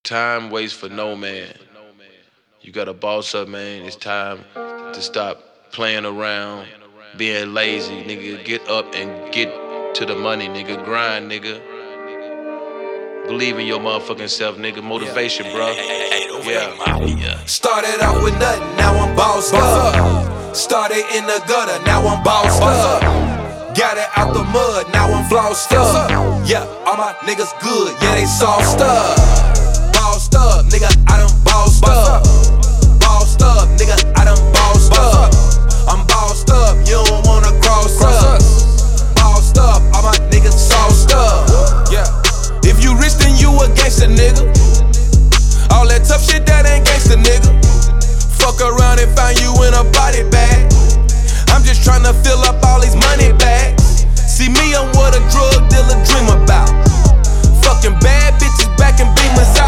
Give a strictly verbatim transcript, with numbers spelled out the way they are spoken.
Time waits for no man. You gotta boss up, man. It's time to stop playing around, being lazy, nigga. Get up and get to the money, nigga. Grind, nigga. Believe in your motherfucking self, nigga. Motivation, bro. Yeah. Started off with nothing, now I'm bossed up. Started in the gutter, now I'm bossed up. Got it out the mud, now I'm flossed up. Yeah, all my niggas good, yeah, they sauced up. Bossed up, nigga, I done bossed up. Bossed up, nigga, I done bossed up. I'm bossed up, you don't wanna cross up. Bossed up, all my niggas sauced up. Yeah, if you rich, then you a gangster, nigga. All that tough shit, that ain't gangster, nigga. Fuck around and find you in a body bag. I'm just tryna fill up all these money bags. See me, I'm what a drug dealer dream about. Fucking bad bitches back in Beamers out.